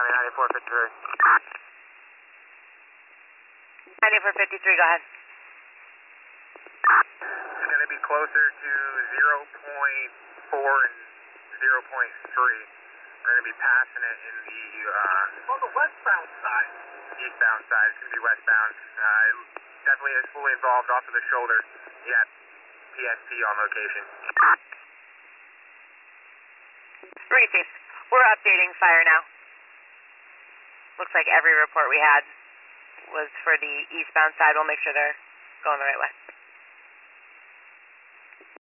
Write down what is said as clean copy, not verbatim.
County 9453. 9453, go ahead. It's going to be closer to 0.4 and 0.3. We're going to be passing it in the... on the westbound side. Eastbound side. It's going to be westbound. Definitely is fully involved off of the shoulder. Yeah, PSP on location. Received. We're updating fire now. Looks like every report we had was for the eastbound side. We'll make sure they're going the right way.